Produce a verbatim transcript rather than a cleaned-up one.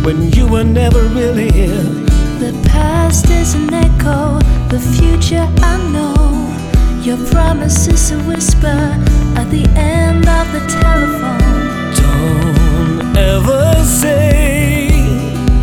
when you were never really here. The past is an echo, the future I know. Your promise is a whisper at the end of the telephone. Don't ever say